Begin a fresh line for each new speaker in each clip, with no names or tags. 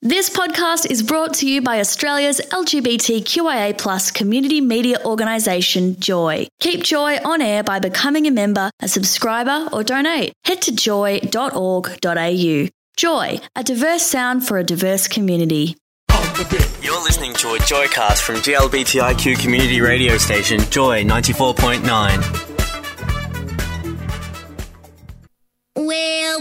This podcast is brought to you by Australia's LGBTQIA+ community media organisation, Joy. Keep Joy on air by becoming a member, a subscriber or donate. Head to joy.org.au. Joy, a diverse sound for a diverse community.
You're listening to a Joycast from GLBTIQ community radio station, Joy 94.9.
Well.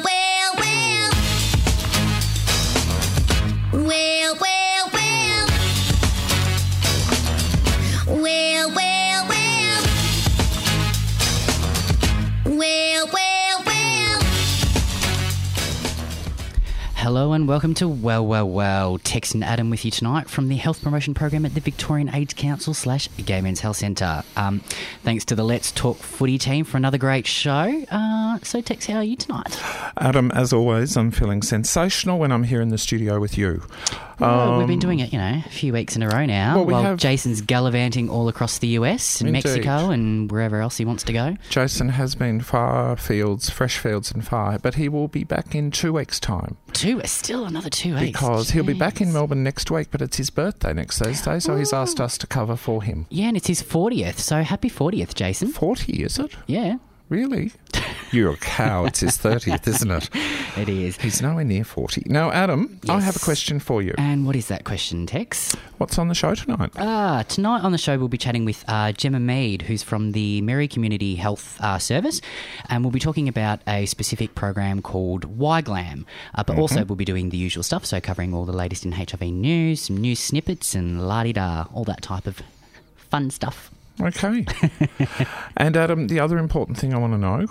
Hello and welcome to Well. Tex and Adam with you tonight from the Health Promotion Program at the Victorian AIDS Council / Gay Men's Health Centre. Thanks to the Let's Talk Footy team for another great show. So Tex, how are you tonight?
Adam, as always, I'm feeling sensational when I'm here in the studio with you.
Well, we've been doing it, a few weeks in a row now, while Jason's gallivanting all across the US and Mexico and wherever else he wants to go.
Jason has been fresh fields and far, but he will be back in 2 weeks' time.
Still another 2 weeks.
Because he'll be back in Melbourne next week, but it's his birthday next Thursday, so he's asked us to cover for him.
Yeah, and it's his 40th, so happy 40th, Jason.
40, is it?
Yeah.
Really? You're a cow. It's his 30th, isn't it?
It is.
He's nowhere near 40. Now, Adam, yes. I have a question for you.
And what is that question, Tex?
What's on the show tonight?
Tonight on the show we'll be chatting with Gemma Mead, who's from the Merri Community Health Service, and we'll be talking about a specific program called YGLAM, but also we'll be doing the usual stuff, so covering all the latest in HIV news, some news snippets and la-di-da, all that type of fun stuff.
Okay. And Adam, the other important thing I want to know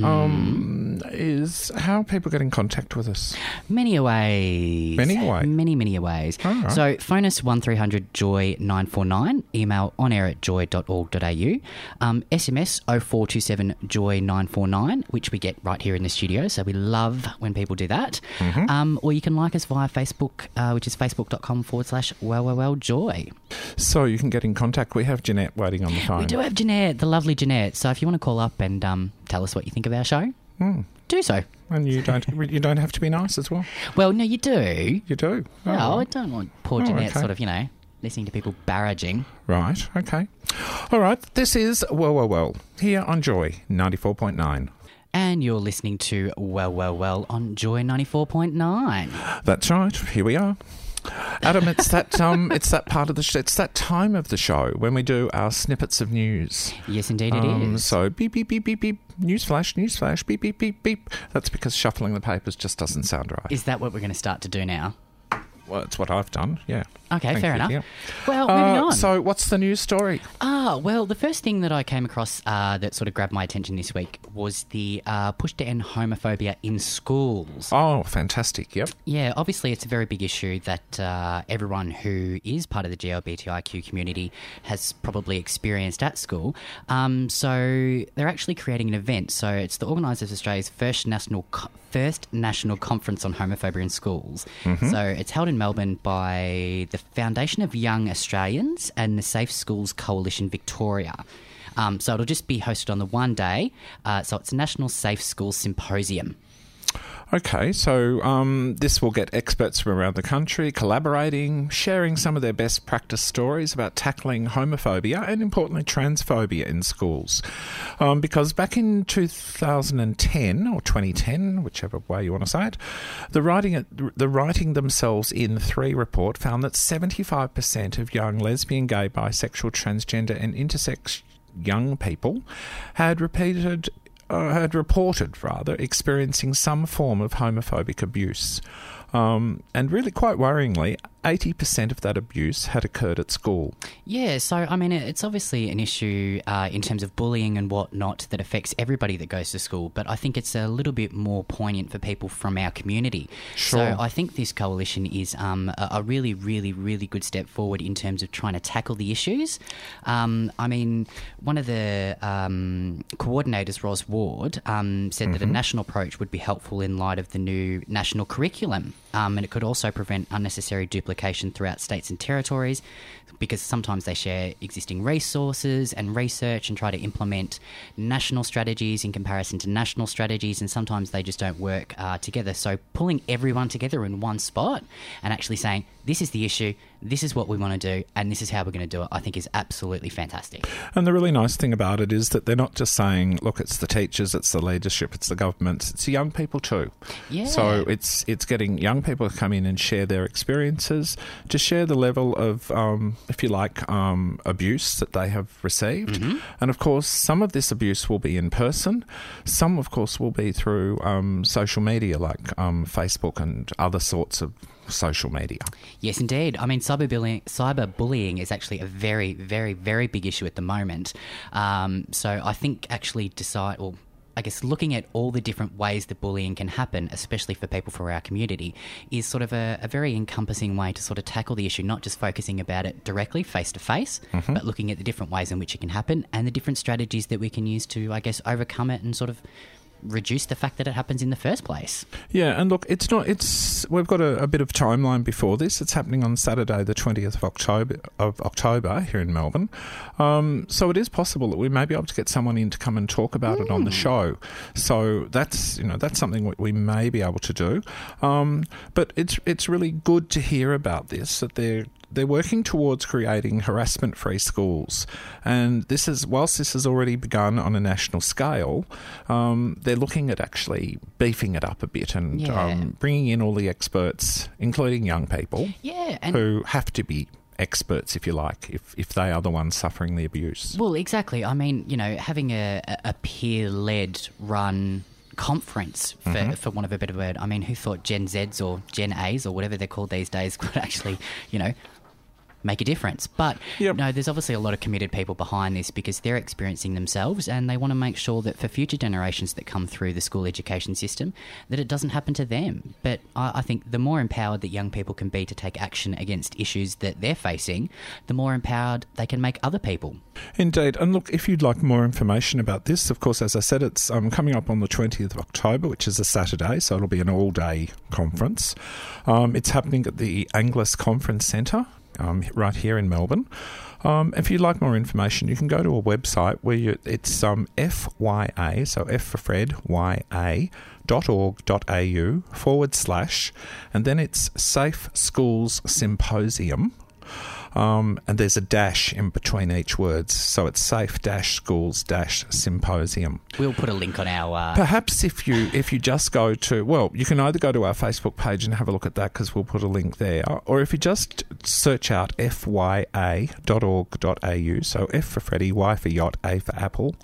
is how people get in contact with us.
Many ways. Many ways.
Right.
So phone us 1300 Joy 949, email onair@joy.org.au, SMS 0427 Joy 949, which we get right here in the studio, so we love when people do that. Or you can like us via Facebook, which is facebook.com/welljoy.
So you can get in contact. We have Jeanette waiting on the phone.
We do have Jeanette, the lovely Jeanette. So if you want to call up and tell us what you think of our show, do so.
And you don't have to be nice as well.
Well, no, you do.
You do?
No, I don't want poor Jeanette sort of, listening to people barraging.
Right, okay. All right, this is Well, here on Joy 94.9.
And you're listening to Well on Joy 94.9.
That's right, here we are. Adam, it's that part of the it's that time of the show when we do our snippets of news.
Yes, indeed it is.
So beep beep beep beep beep, news flash, beep beep beep beep. That's because shuffling the papers just doesn't sound right.
Is that what we're going to start to do now?
Well, it's what I've done, yeah.
Okay, fair enough.
Yeah.
Well, moving on.
So what's the news story?
Well, the first thing that I came across that sort of grabbed my attention this week was the push to end homophobia in schools.
Oh, fantastic, yep.
Yeah, obviously it's a very big issue that everyone who is part of the GLBTIQ community has probably experienced at school. So they're actually creating an event. So it's the Organisers of Australia's first national conference on homophobia in schools. So it's held in Melbourne by the Foundation of Young Australians and the Safe Schools Coalition Victoria. So it'll just be hosted on the one day. So it's a National Safe Schools Symposium.
Okay, so this will get experts from around the country collaborating, sharing some of their best practice stories about tackling homophobia and, importantly, transphobia in schools. Because back in 2010 or 2010, whichever way you want to say it, the Writing Themselves In 3 report found that 75% of young lesbian, gay, bisexual, transgender and intersex young people had reported experiencing some form of homophobic abuse. And really quite worryingly, 80% of that abuse had occurred at school.
Yeah, so, I mean, it's obviously an issue in terms of bullying and whatnot that affects everybody that goes to school, but I think it's a little bit more poignant for people from our community.
Sure.
So I think this coalition is a really, really, really good step forward in terms of trying to tackle the issues. I mean, one of the coordinators, Ros Ward, said that a national approach would be helpful in light of the new national curriculum. and it could also prevent unnecessary duplication throughout states and territories, because sometimes they share existing resources and research and try to implement national strategies in comparison to national strategies, and sometimes they just don't work together. So pulling everyone together in one spot and actually saying, this is the issue, this is what we want to do, and this is how we're going to do it, I think is absolutely fantastic.
And the really nice thing about it is that they're not just saying, look, it's the teachers, it's the leadership, it's the governments, it's the young people too.
Yeah.
So it's getting young people to come in and share their experiences, to share the level of, if you like, abuse that they have received. Mm-hmm. And of course, some of this abuse will be in person. Some, of course, will be through social media like Facebook and other sorts of social media.
Yes, indeed. I mean, cyberbullying is actually a very, very, very big issue at the moment. So I think actually looking at all the different ways that bullying can happen, especially for people from our community, is sort of a very encompassing way to sort of tackle the issue, not just focusing about it directly face-to-face, but looking at the different ways in which it can happen and the different strategies that we can use to, I guess, overcome it and sort of reduce the fact that it happens in the first place.
Yeah, and look, we've got a bit of timeline before this. It's happening on Saturday, the 20th of October here in Melbourne. So it is possible that we may be able to get someone in to come and talk about it on the show. So that's something we may be able to do. But it's really good to hear about this, that they're working towards creating harassment-free schools, and whilst this has already begun on a national scale, they're looking at actually beefing it up a bit and bringing in all the experts, including young people, who have to be experts, if you like, if they are the ones suffering the abuse.
Well, exactly. I mean, having a peer-led run conference, for want of a better word. I mean, who thought Gen Zs or Gen As or whatever they're called these days could actually, make a difference? But no, there's obviously a lot of committed people behind this because they're experiencing themselves and they want to make sure that for future generations that come through the school education system, that it doesn't happen to them. But I think the more empowered that young people can be to take action against issues that they're facing, the more empowered they can make other people.
Indeed. And look, if you'd like more information about this, of course, as I said, it's coming up on the 20th of October, which is a Saturday, so it'll be an all-day conference. It's happening at the Anglis Conference Centre, right here in Melbourne. If you'd like more information, you can go to a website where it's FYA, so F for Fred, YA.org.au/ and then it's Safe Schools Symposium. And there's a dash in between each word, so it's safe-schools-symposium.
We'll put a link on our...
Perhaps if you just go to... you can either go to our Facebook page and have a look at that because we'll put a link there, or if you just search out fya.org.au, so F for Freddy, Y for Yacht, A for Apple,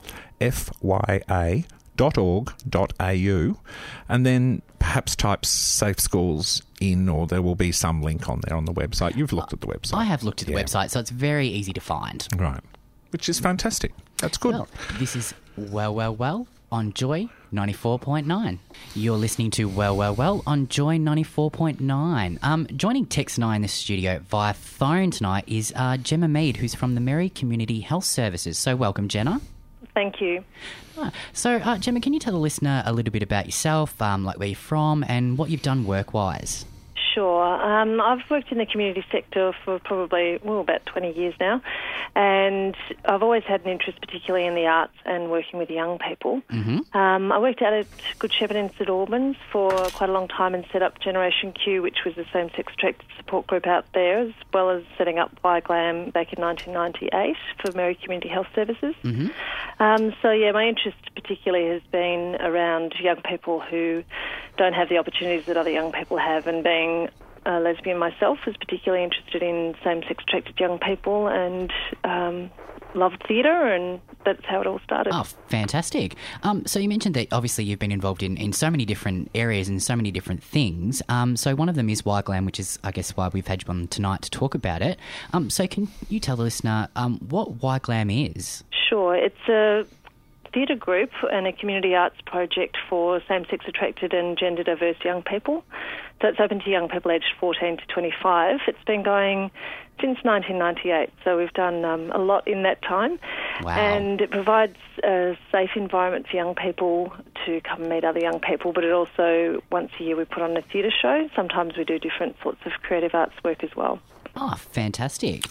fya.org.au, and then perhaps type Safe Schools in, or there will be some link on there on the website. You've looked at the website.
I have looked at the website, so it's very easy to find.
Right, which is fantastic. That's good.
Well, this is Well on Joy 94.9. You're listening to Well on Joy 94.9. Joining Tex and I in the studio via phone tonight is Gemma Mead, who's from the Merri Community Health Services. So welcome, Jenna.
Thank you.
So, Gemma, can you tell the listener a little bit about yourself, like where you're from and what you've done work-wise?
Sure. I've worked in the community sector for probably, about 20 years now, and I've always had an interest particularly in the arts and working with young people. Mm-hmm. I worked out at Good Shepherd in St Albans for quite a long time and set up Generation Q, which was the same-sex attracted support group out there, as well as setting up YGLAM back in 1998 for Merri Community Health Services. Mm-hmm. My interest particularly has been around young people who don't have the opportunities that other young people have, and being a lesbian myself was particularly interested in same-sex attracted young people and loved theatre, and that's how it all started.
Oh, fantastic. So you mentioned that obviously you've been involved in so many different areas and so many different things. So one of them is YGLAM, which is, I guess, why we've had you on tonight to talk about it. So can you tell the listener what YGLAM is?
Sure. It's a theatre group and a community arts project for same-sex attracted and gender diverse young people. So it's open to young people aged 14 to 25. It's been going since 1998, so we've done a lot in that time.
Wow.
And it provides a safe environment for young people to come and meet other young people, but it also, once a year, we put on a theatre show. Sometimes we do different sorts of creative arts work as well.
Oh, fantastic.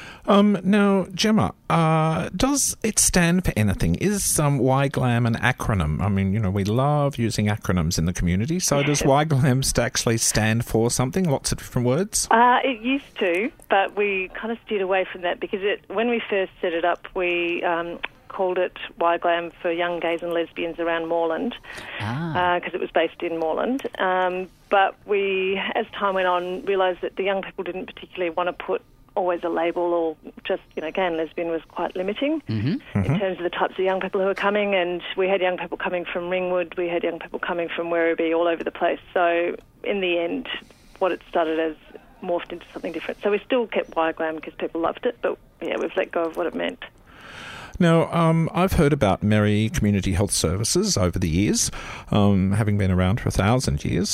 Now, Gemma, does it stand for anything? Is YGLAM an acronym? I mean, you know, we love using acronyms in the community. So does YGLAM actually stand for something? Lots of different words?
It used to, but we kind of steered away from that because when we first set it up, we called it YGLAM for Young Gays and Lesbians Around Moreland because it was based in Moreland. But we, as time went on, realised that the young people didn't particularly want to put always a label, or just, you know, gay and lesbian was quite limiting in terms of the types of young people who were coming, and we had young people coming from Ringwood, we had young people coming from Werribee, all over the place. So in the end, what it started as morphed into something different. So we still kept YGLAM because people loved it, but yeah, we've let go of what it meant.
Now, I've heard about Merri Community Health Services over the years, having been around for 1,000 years.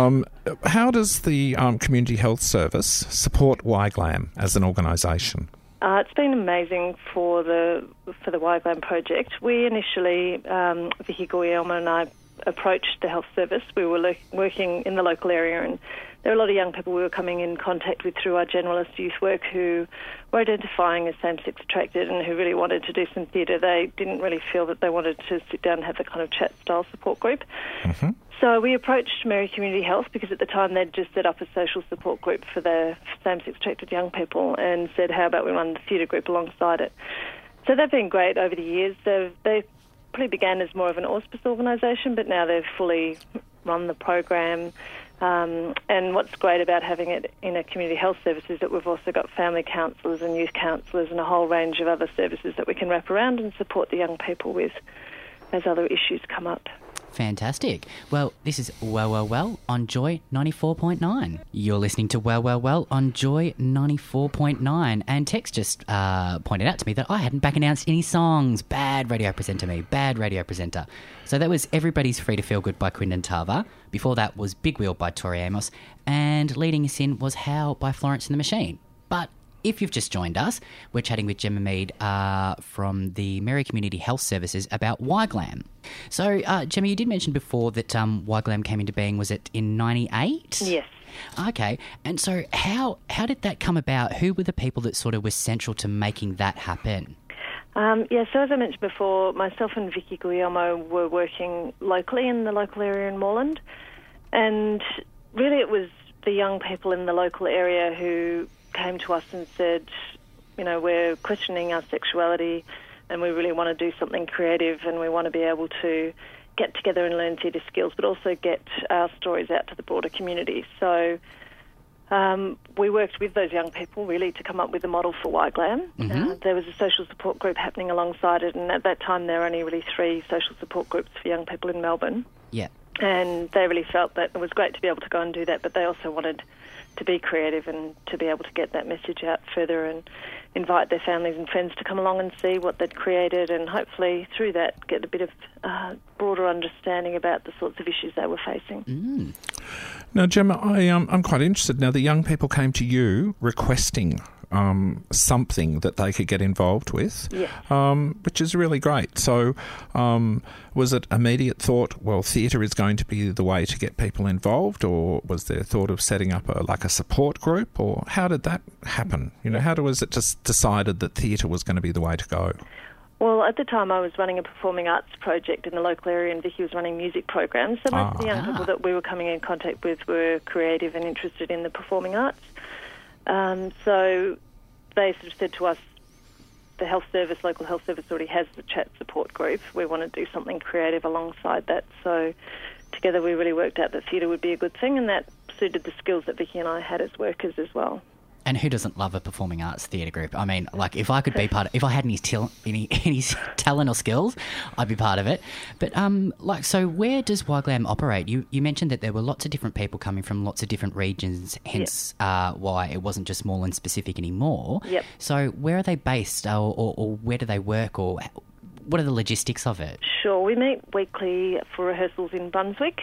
How does the Community Health Service support YGLAM as an organisation?
It's been amazing for the YGLAM project. We initially, Vicky Guglielmo and I, approached the health service. We were working in the local area, and there were a lot of young people we were coming in contact with through our generalist youth work who were identifying as same-sex attracted and who really wanted to do some theatre. They didn't really feel that they wanted to sit down and have the kind of chat-style support group. So we approached Merri Community Health because at the time they'd just set up a social support group for the same-sex attracted young people and said, how about we run the theatre group alongside it? So they've been great over the years. They probably began as more of an auspice organisation, but now they've fully run the program. And what's great about having it in a community health service is that we've also got family counsellors and youth counsellors and a whole range of other services that we can wrap around and support the young people with as other issues come up.
Fantastic. Well, this is Well on Joy 94.9. You're listening to Well on Joy 94.9. And Tex just pointed out to me that I hadn't back announced any songs. Bad radio presenter me. Bad radio presenter. So that was Everybody's Free to Feel Good by Quinton Tarver. Before that was Big Wheel by Tori Amos. And leading us in was How by Florence and the Machine. But if you've just joined us, we're chatting with Gemma Mead from the Merri Community Health Services about YGLAM. So, Gemma, you did mention before that YGLAM came into being, was it in 98?
Yes.
Okay. And so how did that come about? Who were the people that sort of were central to making that happen?
So as I mentioned before, myself and Vicky Guglielmo were working locally in the local area in Moreland. And really it was the young people in the local area who came to us and said, you know, we're questioning our sexuality and we really want to do something creative and we want to be able to get together and learn theatre skills, but also get our stories out to the broader community. So we worked with those young people really to come up with a model for YGLAM. There was a social support group happening alongside it, and at that time there were only really 3 social support groups for young people in Melbourne.
Yeah.
And they really felt that it was great to be able to go and do that, but they also wanted to be creative and to be able to get that message out further and invite their families and friends to come along and see what they'd created, and hopefully through that get a bit of broader understanding about the sorts of issues they were facing.
Now, Gemma, I'm quite interested. Now, the young people came to you requesting something that they could get involved with, which is really great. So was it immediate thought, well, theatre is going to be the way to get people involved, or was there thought of setting up a support group, or how did that happen? You know, how was it just decided that theatre was going to be the way to go?
Well, at the time I was running a performing arts project in the local area and Vicky was running music programs. So most of the young people that we were coming in contact with were creative and interested in the performing arts. So they sort of said to us, the health service, local health service already has the chat support group. We want to do something creative alongside that. So together we really worked out that theatre would be a good thing, and that suited the skills that Vicky and I had as workers as well.
And who doesn't love a performing arts theatre group? I mean, like, if I could be part of, if I had any talent or skills, I'd be part of it. But, so where does YGLAM operate? You mentioned that there were lots of different people coming from lots of different regions, hence why it wasn't just Moreland specific anymore.
Yep.
So where are they based, or where do they work, or what are the logistics of it?
Sure. We meet weekly for rehearsals in Brunswick,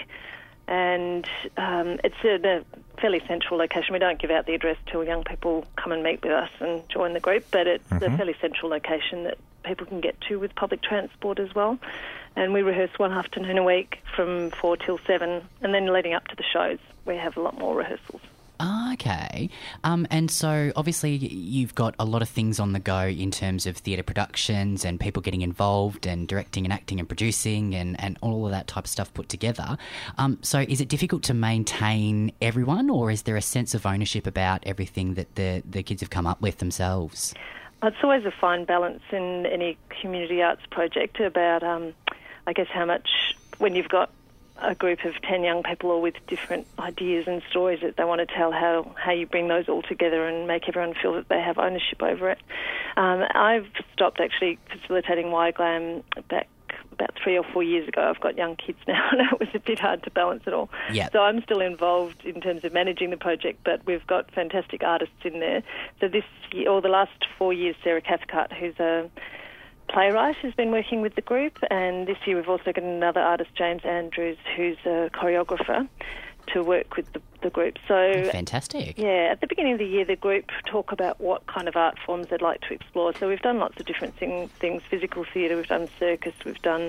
and it's in a fairly central location. We don't give out the address till young people come and meet with us and join the group, but it's a fairly central location that people can get to with public transport as well. And we rehearse one afternoon a week from 4 till 7, and then leading up to the shows, we have a lot more rehearsals.
Okay. And so obviously you've got a lot of things on the go in terms of theatre productions and people getting involved and directing and acting and producing and all of that type of stuff put together. So is it difficult to maintain everyone, or is there a sense of ownership about everything that the kids have come up with themselves?
It's always a fine balance in any community arts project about, I guess, how much, when you've got a group of 10 young people all with different ideas and stories that they want to tell, how you bring those all together and make everyone feel that they have ownership over it. I've stopped actually facilitating YGLAM back about 3 or 4 years ago. I've got young kids now, and it was a bit hard to balance it all.
Yep.
So I'm still involved in terms of managing the project, but we've got fantastic artists in there. So this year, or the last 4 years, Sarah Cathcart, who's a playwright, has been working with the group, and this year we've also got another artist, James Andrews, who's a choreographer, to work with the group. So
fantastic.
Yeah, at the beginning of the year, the group talk about what kind of art forms they'd like to explore. So we've done lots of different things, physical theatre, we've done circus, we've done,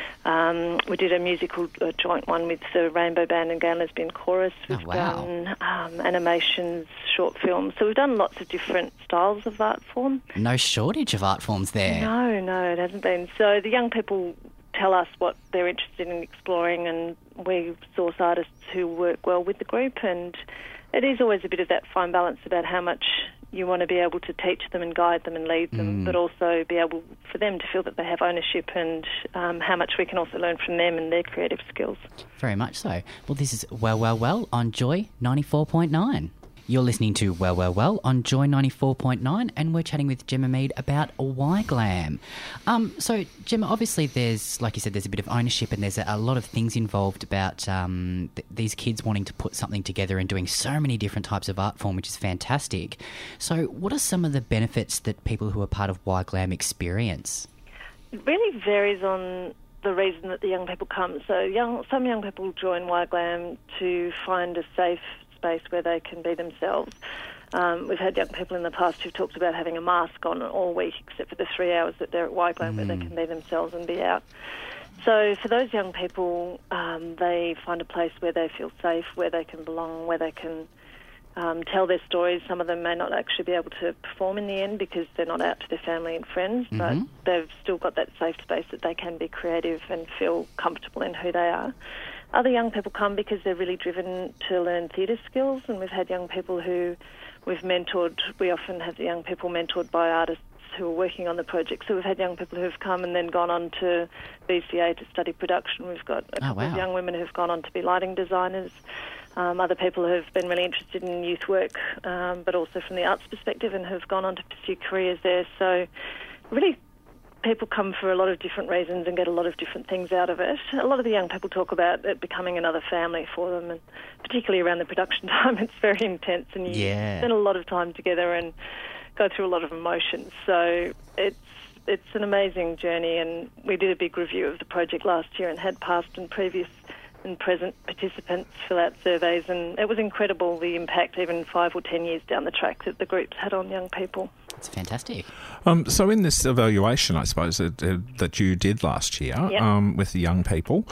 we did a musical joint one with the Rainbow Band and Gay Lesbian Chorus. We've done animations, short films. So we've done lots of different styles of art form.
No shortage of art forms there.
No, it hasn't been. So the young people tell us what they're interested in exploring, and we source artists who work well with the group, and it is always a bit of that fine balance about how much you want to be able to teach them and guide them and lead them, but also be able for them to feel that they have ownership, and how much we can also learn from them and their creative skills.
Very much so. Well, this is Well on Joy 94.9. You're listening to Well on Joy 94.9, and we're chatting with Gemma Mead about YGLAM. So, Gemma, obviously there's, like you said, there's a bit of ownership, and there's a lot of things involved about these kids wanting to put something together and doing so many different types of art form, which is fantastic. So what are some of the benefits that people who are part of YGLAM experience?
It really varies on the reason that the young people come. So some young people join YGLAM to find a safe space where they can be themselves. We've had young people in the past who've talked about having a mask on all week, except for the 3 hours that they're at YGLAM where they can be themselves and be out. So for those young people, they find a place where they feel safe, where they can belong, where they can tell their stories. Some of them may not actually be able to perform in the end because they're not out to their family and friends, but they've still got that safe space that they can be creative and feel comfortable in who they are. Other young people come because they're really driven to learn theatre skills, and we've had young people who we've mentored. We often have the young people mentored by artists who are working on the project. So we've had young people who have come and then gone on to BCA to study production. We've got a couple of young women who've gone on to be lighting designers. Other people who have been really interested in youth work, but also from the arts perspective, and have gone on to pursue careers there. So really, people come for a lot of different reasons and get a lot of different things out of it. A lot of the young people talk about it becoming another family for them, and particularly around the production time, it's very intense, and you spend a lot of time together and go through a lot of emotions. So it's an amazing journey, and we did a big review of the project last year and had past and previous and present participants fill out surveys, and it was incredible the impact even 5 or 10 years down the track that the groups had on young people.
It's fantastic.
So in this evaluation, I suppose, that you did last year with the young people,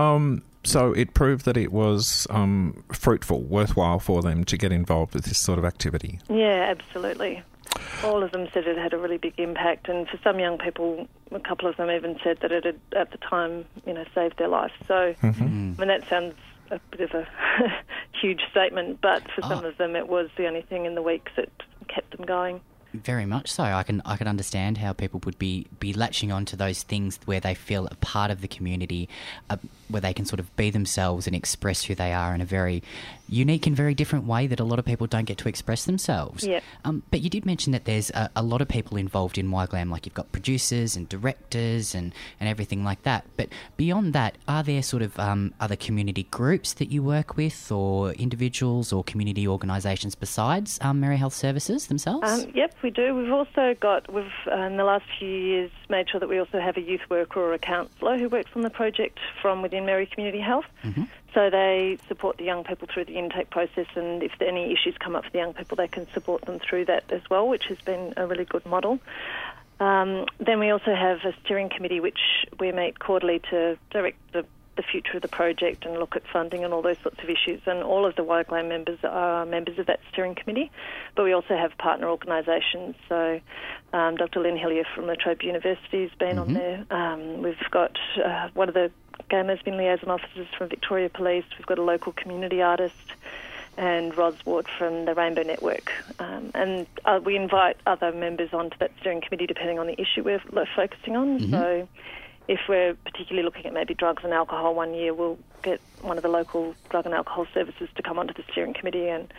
so it proved that it was fruitful, worthwhile for them to get involved with this sort of activity.
Yeah, absolutely. All of them said it had a really big impact, and for some young people, a couple of them even said that it had, at the time, saved their life. So, I mean, that sounds a bit of a huge statement, but for some of them, it was the only thing in the week that kept them going.
Very much so. I can understand how people would be latching on to those things where they feel a part of the community, where they can sort of be themselves and express who they are in a very unique and very different way that a lot of people don't get to express themselves.
Yeah.
But you did mention that there's a lot of people involved in YGLAM, like you've got producers and directors and everything like that. But beyond that, are there sort of other community groups that you work with, or individuals or community organisations besides Merry Health Services themselves?
Yep, we do. We've also got, in the last few years, made sure that we also have a youth worker or a counsellor who works on the project from within Merry Community Health.
Mm-hmm.
So they support the young people through the intake process, and if any issues come up for the young people, they can support them through that as well, which has been a really good model. Then we also have a steering committee which we meet quarterly to direct the future of the project and look at funding and all those sorts of issues. And all of the YGLAM members are members of that steering committee. But we also have partner organisations. So Dr. Lynn Hillier from La Trobe University has been on there. We've got one of the gay and lesbian liaison officers from Victoria Police. We've got a local community artist, and Ros Ward from the Rainbow Network. And we invite other members onto that steering committee depending on the issue we're focusing on.
Mm-hmm.
So if we're particularly looking at maybe drugs and alcohol one year, we'll get one of the local drug and alcohol services to come onto the steering committee and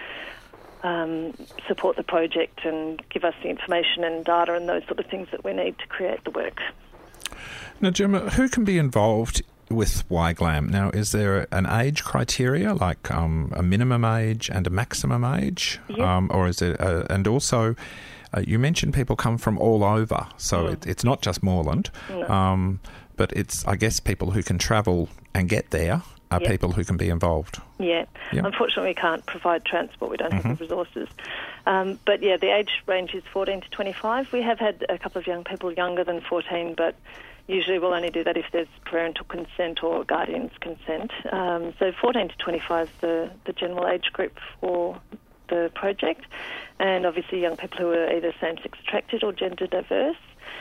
support the project and give us the information and data and those sort of things that we need to create the work.
Now, Gemma, who can be involved with YGLAM? Now, is there an age criteria, like a minimum age and a maximum age?
Yep.
Or is it, and also, you mentioned people come from all over, so it's not just Moreland, but it's, I guess, people who can travel and get there are people who can be involved.
Yeah.
Yep.
Unfortunately, we can't provide transport. We don't have the resources. But, yeah, the age range is 14 to 25. We have had a couple of young people younger than 14, but usually we'll only do that if there's parental consent or guardian's consent. So 14 to 25 is the general age group for the project, and obviously young people who are either same-sex attracted or gender diverse,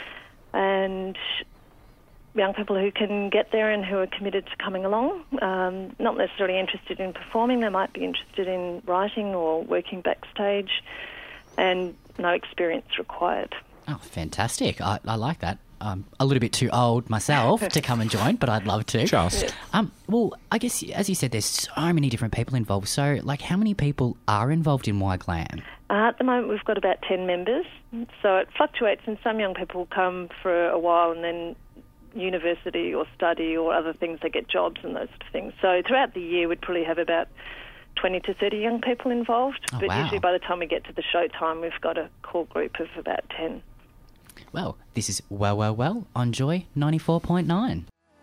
and young people who can get there and who are committed to coming along, not necessarily interested in performing. They might be interested in writing or working backstage, and no experience required.
Oh, fantastic. I like that. I'm a little bit too old myself to come and join, but I'd love to.
Just.
Well, I guess, as you said, there's so many different people involved. So, like, how many people are involved in YGLAM?
At the moment, we've got about 10 members. So it fluctuates, and some young people come for a while and then university or study or other things, they get jobs and those sort of things. So throughout the year, we'd probably have about 20 to 30 young people involved.
Oh,
but
wow.
Usually by the time we get to the show time, we've got a core group of about 10.
Well, this is Well on Joy 94.9.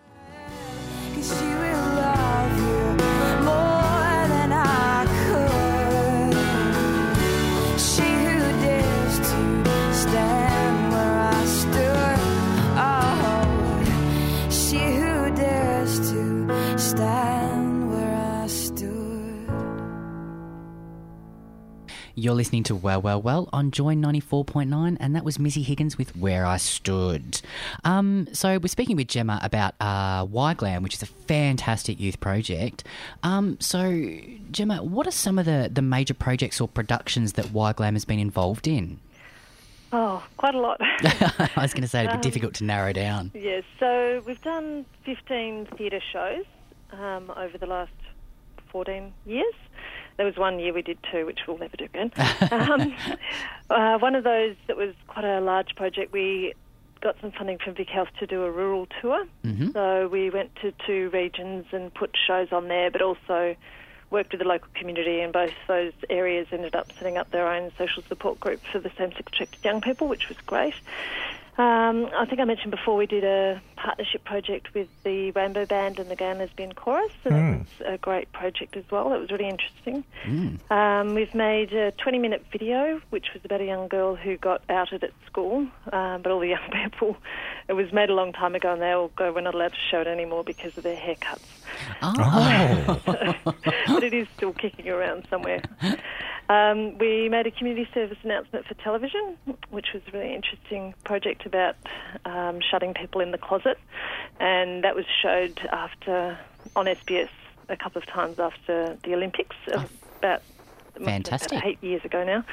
You're listening to Well on Joy 94.9, and that was Missy Higgins with Where I Stood. So we're speaking with Gemma about YGLAM, which is a fantastic youth project. So, Gemma, what are some of the major projects or productions that YGLAM has been involved in?
Oh, quite a lot.
I was going to say it'd be difficult to narrow down.
Yes, so we've done 15 theatre shows over the last 14 years. There was one year we did 2, which we'll never do again. One of those that was quite a large project, we got some funding from Vic Health to do a rural tour.
Mm-hmm.
So we went to 2 regions and put shows on there, but also worked with the local community, and both those areas ended up setting up their own social support group for the same-sex attracted young people, which was great. I think I mentioned before we did a partnership project with the Rainbow Band and the Gay and Lesbian Chorus, so that was a great project as well. That was really interesting. We've made a 20-minute video, which was about a young girl who got outed at school, but all the young people, it was made a long time ago, and they all go, we're not allowed to show it anymore because of their haircuts.
Oh.
But it is still kicking around somewhere. We made a community service announcement for television, which was a really interesting project about shutting people in the closet, and that was showed on SBS a couple of times after the Olympics, about
Fantastic.
8 years ago now.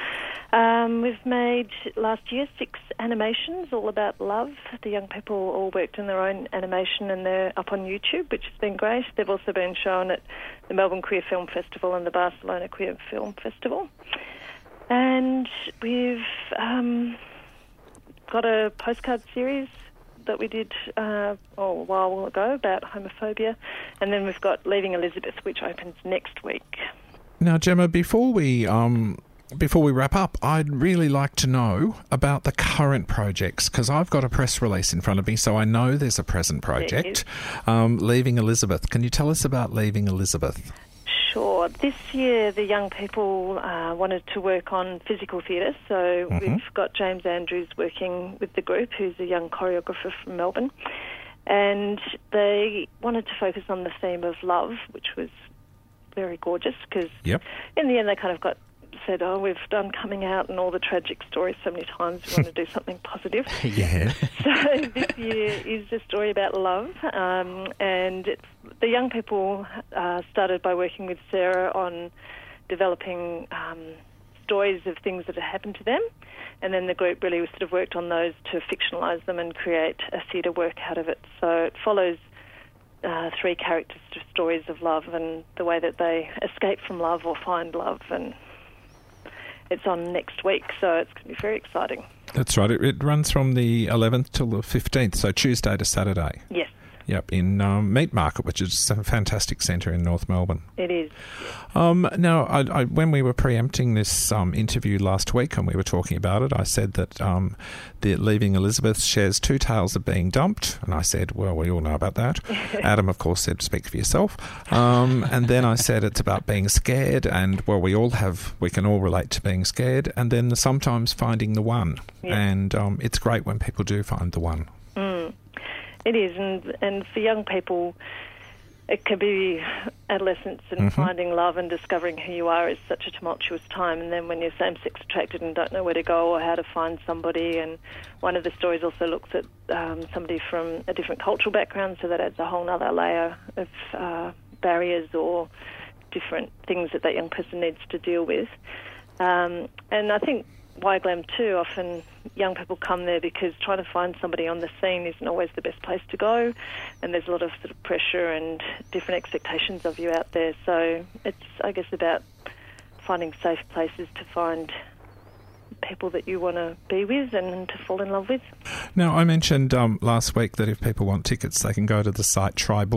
We've made last year 6 animations all about love. The young people all worked in their own animation and they're up on YouTube, which has been great. They've also been shown at the Melbourne Queer Film Festival and the Barcelona Queer Film Festival. And we've got a postcard series that we did a while ago about homophobia. And then we've got Leaving Elizabeth, which opens next week.
Now, Gemma, before we wrap up, I'd really like to know about the current projects, because I've got a press release in front of me, so I know there's a present project, Leaving Elizabeth. Can you tell us about Leaving Elizabeth?
Sure. This year the young people wanted to work on physical theatre, so we've got James Andrews working with the group, who's a young choreographer from Melbourne, and they wanted to focus on the theme of love, which was very gorgeous, because in the end they kind of said, we've done coming out and all the tragic stories so many times, we want to do something positive.
Yeah.
So this year is a story about love, and the young people started by working with Sarah on developing stories of things that had happened to them, and then the group really sort of worked on those to fictionalise them and create a theatre work out of it. So it follows 3 characters' stories of love and the way that they escape from love or find love, and it's on next week, so it's going to be very exciting.
That's right. It runs from the 11th till the 15th, so Tuesday to Saturday.
Yes.
Yep, in Meat Market, which is a fantastic centre in North Melbourne.
It is.
Now, I when we were preempting this interview last week and we were talking about it, I said that the Leaving Elizabeth shares 2 tales of being dumped, and I said, well, we all know about that. Adam, of course, said, speak for yourself. And then I said it's about being scared, and, well, we can all relate to being scared, and then sometimes finding the one. Yeah. And it's great when people do find the one.
It is, and for young people, it can be adolescence and finding love and discovering who you are is such a tumultuous time. And then when you're same-sex attracted and don't know where to go or how to find somebody, and one of the stories also looks at somebody from a different cultural background, so that adds a whole other layer of barriers or different things that young person needs to deal with. And I think YGLAM too, often young people come there because trying to find somebody on the scene isn't always the best place to go, and there's a lot of sort of pressure and different expectations of you out there. So it's, I guess, about finding safe places to find people that you want to be with and to fall in love with.
Now, I mentioned last week that if people want tickets, they can go to the site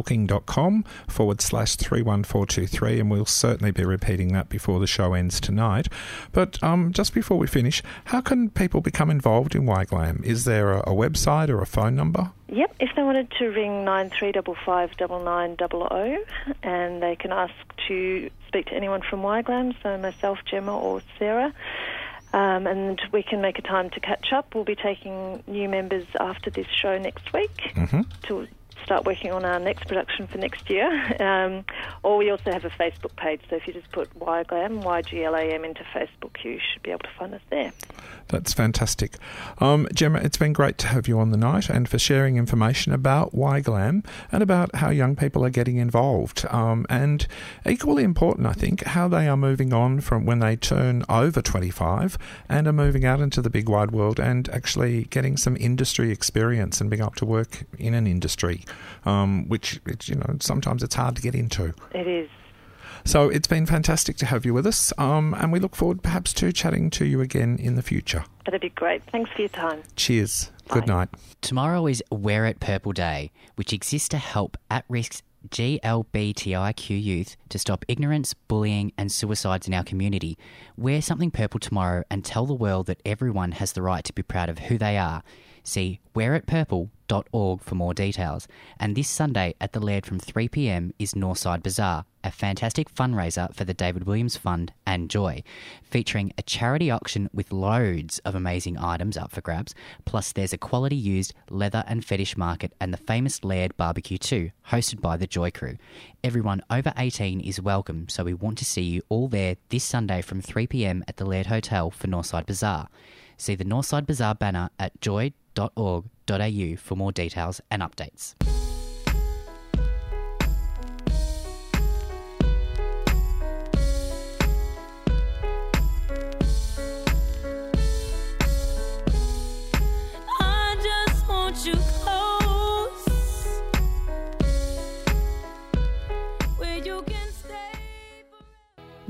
trybooking.com/31423, and we'll certainly be repeating that before the show ends tonight. But just before we finish, how can people become involved in YGLAM? Is there a website or a phone number?
Yep, if they wanted to ring 9355 9900, and they can ask to speak to anyone from YGLAM, so myself, Gemma or Sarah, and we can make a time to catch up. We'll be taking new members after this show next week to start working on our next production for next year. Or we also have a Facebook page, so if you just put YGLAM, YGLAM into Facebook, you should be able to find us there.
That's fantastic. Gemma, it's been great to have you on the night and for sharing information about YGLAM and about how young people are getting involved. And equally important, I think, how they are moving on from when they turn over 25 and are moving out into the big wide world and actually getting some industry experience and being able to work in an industry, which sometimes it's hard to get into.
It is.
So it's been fantastic to have you with us, and we look forward perhaps to chatting to you again in the future.
That'd be great. Thanks for your time.
Cheers.
Bye.
Good night.
Tomorrow is Wear It Purple Day, which exists to help at-risk GLBTIQ youth to stop ignorance, bullying and suicides in our community. Wear something purple tomorrow and tell the world that everyone has the right to be proud of who they are. See wearitpurple.org for more details. And this Sunday at the Laird from 3 p.m. is Northside Bazaar, a fantastic fundraiser for the David Williams Fund and Joy, featuring a charity auction with loads of amazing items up for grabs. Plus there's a quality used leather and fetish market and the famous Laird Barbecue too, hosted by the Joy Crew. Everyone over 18 is welcome, so we want to see you all there this Sunday from 3 p.m. at the Laird Hotel for Northside Bazaar. See the Northside Bazaar banner at joy.org.au for more details and updates.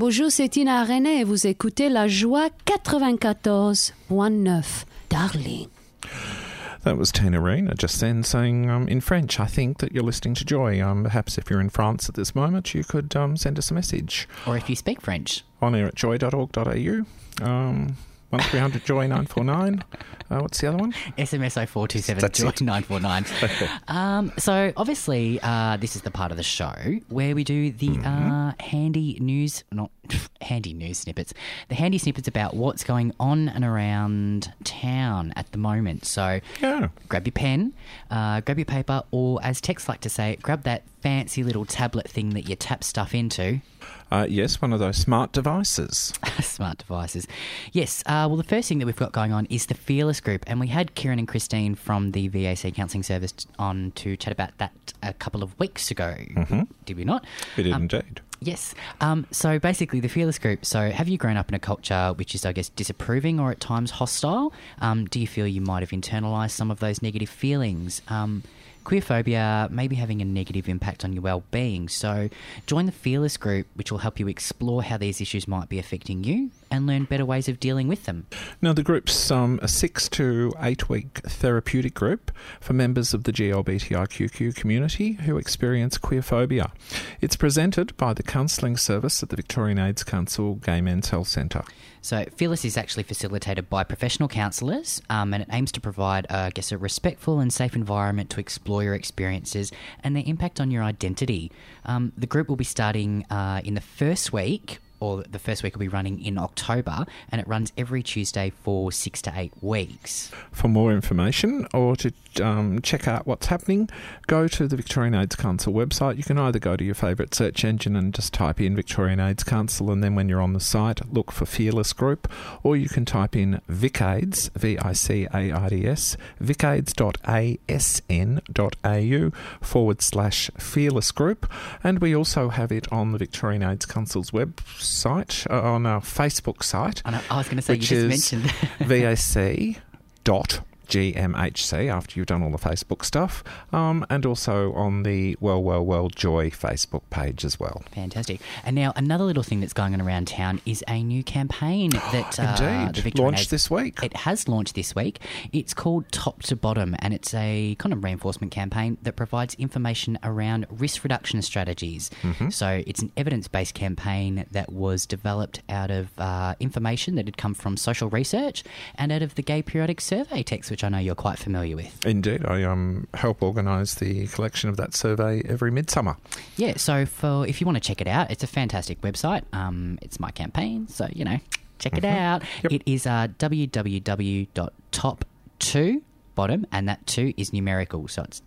Bonjour, c'est Tina René et vous écoutez La Joie 94.9. Darling.
That was Tina Reina just then saying in French, I think that you're listening to Joy. Perhaps if you're in France at this moment, you could send us a message.
Or if you speak French.
On air at joy.org.au. 1300 Joy 949. What's the other one?
SMS 0427 Joy 949. So obviously, this is the part of the show where we do the handy news snippets. The handy snippets about what's going on and around town at the moment. So grab your pen, grab your paper, or as Tex like to say, grab that fancy little tablet thing that you tap stuff into.
Yes, one of those smart devices.
Smart devices. Yes. Well, the first thing that we've got going on is the Fearless Group. And we had Kieran and Christine from the VAC Counselling Service on to chat about that a couple of weeks ago. Mm-hmm. Did we not?
We did indeed.
Yes. So basically, the Fearless Group. So have you grown up in a culture which is, I guess, disapproving or at times hostile? Do you feel you might have internalised some of those negative feelings? Queerphobia may be having a negative impact on your well-being, so join the Fearless Group, which will help you explore how these issues might be affecting you and learn better ways of dealing with them.
Now, the group's a 6 to 8 week therapeutic group for members of the GLBTIQQ community who experience queerphobia. It's presented by the Counselling Service at the Victorian AIDS Council Gay Men's Health Centre.
So Fearless is actually facilitated by professional counsellors and it aims to provide, a respectful and safe environment to explore your experiences and their impact on your identity. The group will be starting in the first week, or the first week will be running in October, and it runs every Tuesday for 6 to 8 weeks.
For more information or to check out what's happening, go to the Victorian AIDS Council website. You can either go to your favourite search engine and just type in Victorian AIDS Council, and then when you're on the site, look for Fearless Group, or you can type in VicAIDS, VICAIDS, vicaids.asn.au/Fearless Group, and we also have it on the Victorian AIDS Council's website, on our Facebook site.
I was going to say, you just mentioned
VAC.GMHC after you've done all the Facebook stuff, and also on the Well Joy Facebook page as well.
Fantastic. And now another little thing that's going on around town is a new campaign that
indeed launched this week.
It has launched this week. It's called Top to Bottom, and it's a kind of reinforcement campaign that provides information around risk reduction strategies. Mm-hmm. So it's an evidence-based campaign that was developed out of information that had come from social research and out of the Gay Periodic Survey text, which I know you're quite familiar with.
Indeed. I help organise the collection of that survey every midsummer.
Yeah, so if you want to check it out, it's a fantastic website. It's my campaign, so, check it out.
Yep.
It is www.top2bottom, and that 2 is numerical. So it's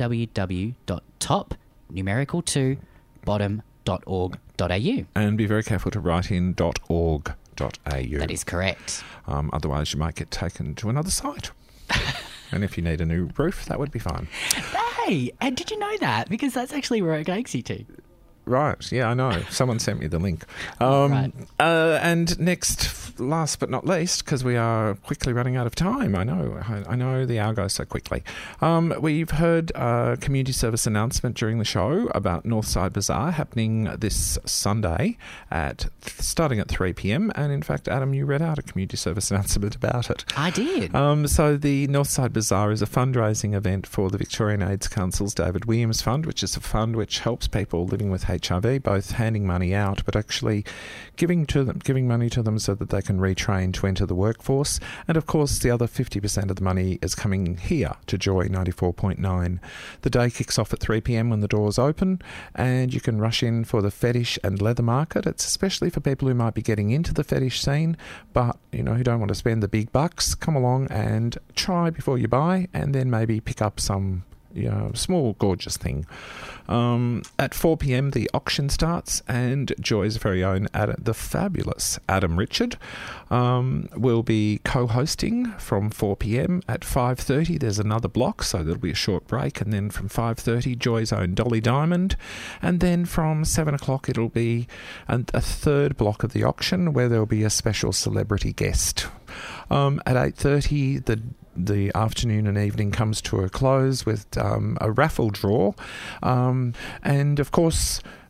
www.top2bottom.org.au.
And be very careful to write in .org.au.
That is correct.
Otherwise, you might get taken to another site. And if you need a new roof, that would be fine.
Hey, and did you know that? Because that's actually where it takes you to.
Right, yeah, I know. Someone sent me the link.
Right.
And next, last but not least, because we are quickly running out of time, I know the hour goes so quickly. We've heard a community service announcement during the show about Northside Bazaar happening this Sunday starting at 3 p.m. And in fact, Adam, you read out a community service announcement about it.
I did.
So the Northside Bazaar is a fundraising event for the Victorian AIDS Council's David Williams Fund, which is a fund which helps people living with HIV, both handing money out but actually giving money to them so that they can retrain to enter the workforce. And of course, the other 50% of the money is coming here to Joy 94.9. The day kicks off at 3 p.m. when the doors open, and you can rush in for the fetish and leather market. It's especially for people who might be getting into the fetish scene, but who don't want to spend the big bucks. Come along and try before you buy, and then maybe pick up some small, gorgeous thing. At 4 p.m, the auction starts, and Joy's very own, the fabulous Adam Richard, will be co-hosting from 4 p.m. At 5:30, there's another block, so there'll be a short break, and then from 5:30, Joy's own Dolly Diamond, and then from 7 o'clock, it'll be a third block of the auction where there'll be a special celebrity guest. At 8:30, the afternoon and evening comes to a close with a raffle draw. And of course,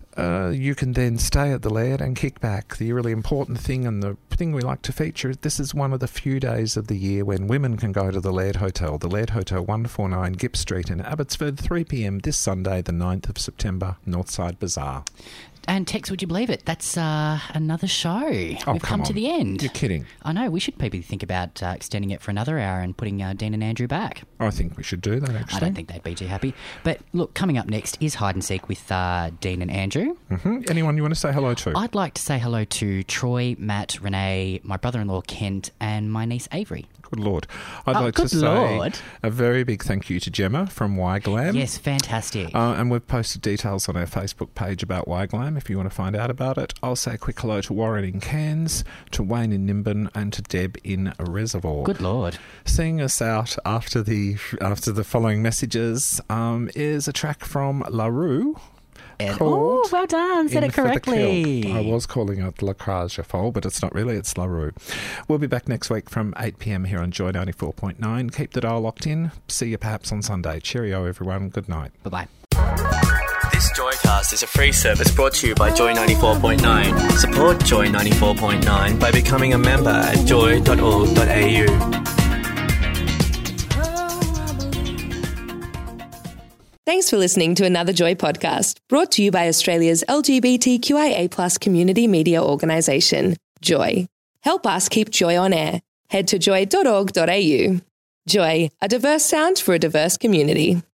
you can then stay at the Laird and kick back. The really important thing and the thing we like to feature, this is one of the few days of the year when women can go to the Laird Hotel. The Laird Hotel, 149 Gipp Street in Abbotsford, 3 p.m. this Sunday, the 9th of September, Northside Bazaar.
And Tex, would you believe it? That's another show. We've come to the end.
You're kidding.
I know. We should maybe think about extending it for another hour and putting Dean and Andrew back.
I think we should do that, actually.
I don't think they'd be too happy. But look, coming up next is Hide and Seek with Dean and Andrew.
Mm-hmm. Anyone you want to say hello to?
I'd like to say hello to Troy, Matt, Renee, my brother-in-law Kent, and my niece Avery.
Good Lord. I'd like to
Lord.
say a very big thank you to Gemma from YGLAM.
Yes, fantastic.
And we've posted details on our Facebook page about YGLAM if you want to find out about it. I'll say a quick hello to Warren in Cairns, to Wayne in Nimbin, and to Deb in Reservoir.
Good Lord.
Seeing us out after the following messages is a track from La Rue.
Oh, well done. Said it correctly.
I was calling it La Crage Folle, but it's not really. It's La Rue. We'll be back next week from 8 p.m. here on Joy 94.9. Keep the dial locked in. See you perhaps on Sunday. Cheerio, everyone. Good night.
Bye-bye.
This Joycast is a free service brought to you by Joy 94.9. Support Joy 94.9 by becoming a member at joy.org.au.
Thanks for listening to another Joy podcast, brought to you by Australia's LGBTQIA+ community media organisation, Joy. Help us keep Joy on air. Head to joy.org.au. Joy, a diverse sound for a diverse community.